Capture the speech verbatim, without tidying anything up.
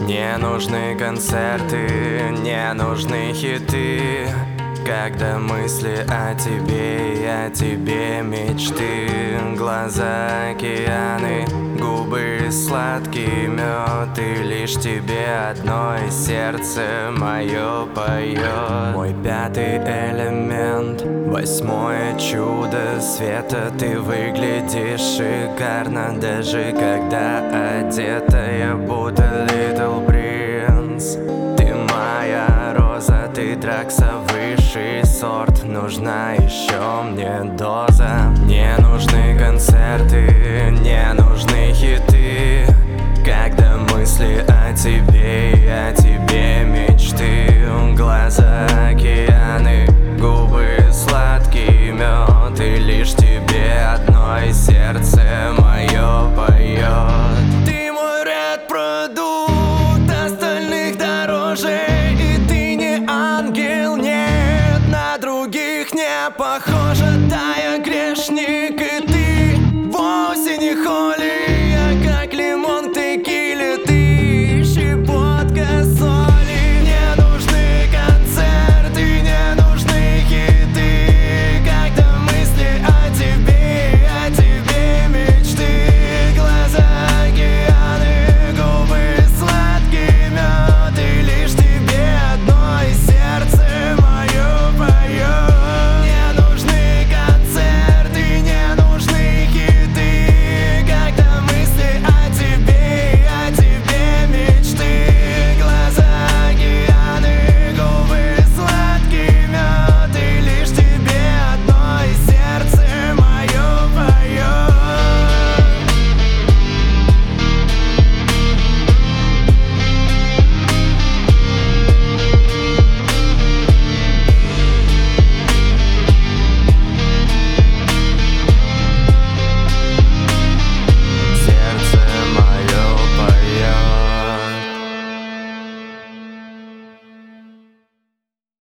Не нужны концерты, не нужны хиты, когда мысли о тебе и о тебе мечты. Глаза океаны, губы сладкий мед, и лишь тебе одной сердце мое поет. Мой пятый элемент, восьмое чудо света. Ты выглядишь шикарно, даже когда одетая будто Little Prince. Ты моя роза, ты дракса, высший сорт. Нужна еще мне доза. Не нужны концерты,